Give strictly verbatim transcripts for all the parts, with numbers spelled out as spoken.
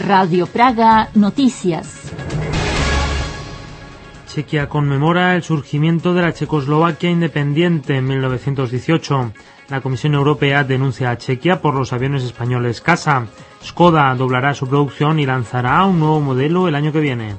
Radio Praga Noticias. Chequia conmemora el surgimiento de la Checoslovaquia independiente en mil novecientos dieciocho. La Comisión Europea denuncia a Chequia por los aviones españoles Casa. Skoda doblará su producción y lanzará un nuevo modelo el año que viene.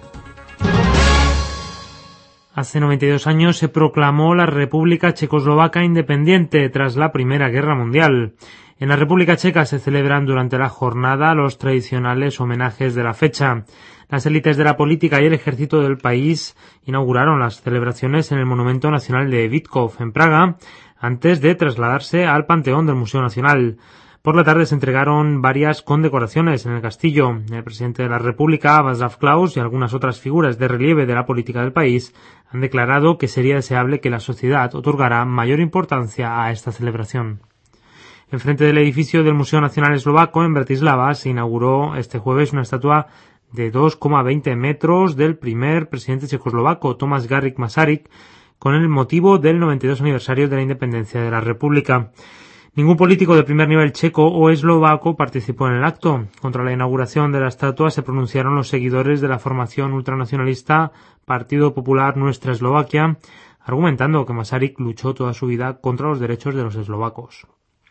Hace noventa y dos años se proclamó la República Checoslovaca independiente tras la Primera Guerra Mundial. En la República Checa se celebran durante la jornada los tradicionales homenajes de la fecha. Las élites de la política y el ejército del país inauguraron las celebraciones en el Monumento Nacional de Vítkov, en Praga, antes de trasladarse al Panteón del Museo Nacional. Por la tarde se entregaron varias condecoraciones en el castillo. El presidente de la República, Václav Klaus, y algunas otras figuras de relieve de la política del país han declarado que sería deseable que la sociedad otorgara mayor importancia a esta celebración. Enfrente del edificio del Museo Nacional Eslovaco, en Bratislava, se inauguró este jueves una estatua de dos coma veinte metros del primer presidente checoslovaco, Tomáš Garrigue Masaryk, con el motivo del noventa y dos aniversario de la independencia de la República. Ningún político de primer nivel checo o eslovaco participó en el acto. Contra la inauguración de la estatua se pronunciaron los seguidores de la formación ultranacionalista Partido Popular Nuestra Eslovaquia, argumentando que Masaryk luchó toda su vida contra los derechos de los eslovacos.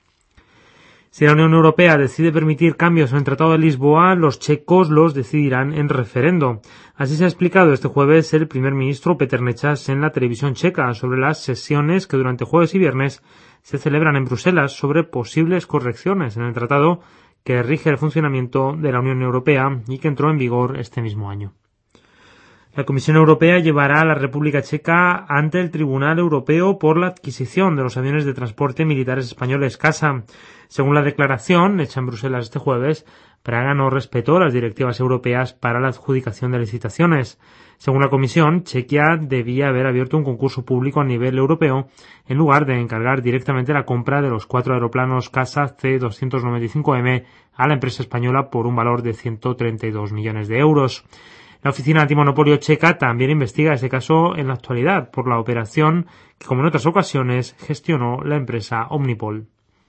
Si la Unión Europea decide permitir cambios en el Tratado de Lisboa, los checos los decidirán en referendo. Así se ha explicado este jueves el primer ministro Petr Nečas en la televisión checa sobre las sesiones que durante jueves y viernes se celebran en Bruselas sobre posibles correcciones en el tratado que rige el funcionamiento de la Unión Europea y que entró en vigor este mismo año. La Comisión Europea llevará a la República Checa ante el Tribunal Europeo por la adquisición de los aviones de transporte militares españoles Casa. Según la declaración hecha en Bruselas este jueves, Praga no respetó las directivas europeas para la adjudicación de licitaciones. Según la Comisión, Chequia debía haber abierto un concurso público a nivel europeo en lugar de encargar directamente la compra de los cuatro aeroplanos Casa C doscientos noventa y cinco M a la empresa española por un valor de ciento treinta y dos millones de euros. La Oficina Antimonopolio checa también investiga este caso en la actualidad por la operación que, como en otras ocasiones, gestionó la empresa Omnipol.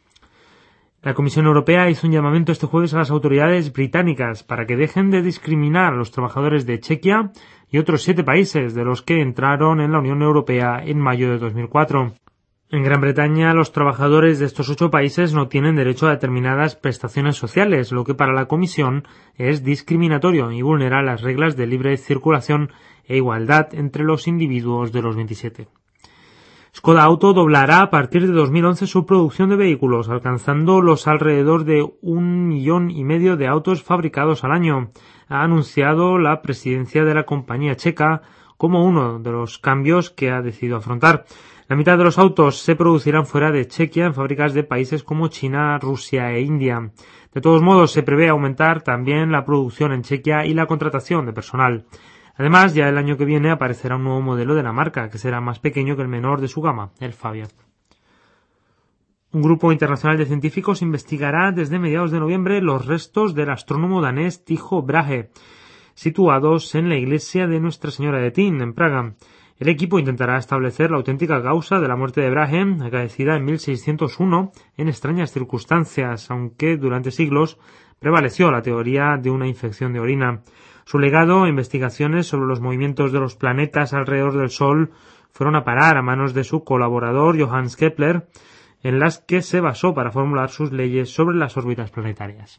La Comisión Europea hizo un llamamiento este jueves a las autoridades británicas para que dejen de discriminar a los trabajadores de Chequia y otros siete países de los que entraron en la Unión Europea en mayo de dos mil cuatro. En Gran Bretaña, los trabajadores de estos ocho países no tienen derecho a determinadas prestaciones sociales, lo que para la Comisión es discriminatorio y vulnera las reglas de libre circulación e igualdad entre los individuos de los veintisiete. Skoda Auto doblará a partir de dos mil once su producción de vehículos, alcanzando los alrededor de un millón y medio de autos fabricados al año, ha anunciado la presidencia de la compañía checa como uno de los cambios que ha decidido afrontar. La mitad de los autos se producirán fuera de Chequia en fábricas de países como China, Rusia e India. De todos modos, se prevé aumentar también la producción en Chequia y la contratación de personal. Además, ya el año que viene aparecerá un nuevo modelo de la marca, que será más pequeño que el menor de su gama, el Fabia. Un grupo internacional de científicos investigará desde mediados de noviembre los restos del astrónomo danés Tycho Brahe, situados en la iglesia de Nuestra Señora de Tin, en Praga. El equipo intentará establecer la auténtica causa de la muerte de Brahe, acaecida en mil seiscientos uno en extrañas circunstancias, aunque durante siglos prevaleció la teoría de una infección de orina. Su legado e investigaciones sobre los movimientos de los planetas alrededor del Sol fueron a parar a manos de su colaborador Johannes Kepler, en las que se basó para formular sus leyes sobre las órbitas planetarias.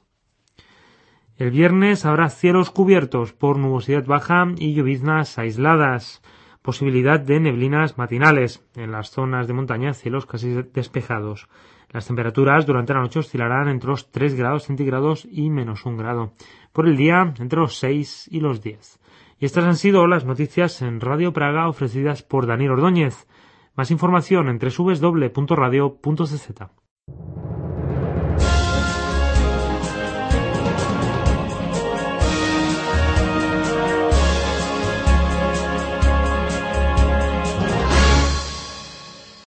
El viernes habrá cielos cubiertos por nubosidad baja y lloviznas aisladas. Posibilidad de neblinas matinales. En las zonas de montaña, cielos casi despejados. Las temperaturas durante la noche oscilarán entre los tres grados centígrados y menos un grado. Por el día, entre los seis y los diez. Y estas han sido las noticias en Radio Praga ofrecidas por Daniel Ordóñez. Más información en doble u doble u doble u punto radio punto c z.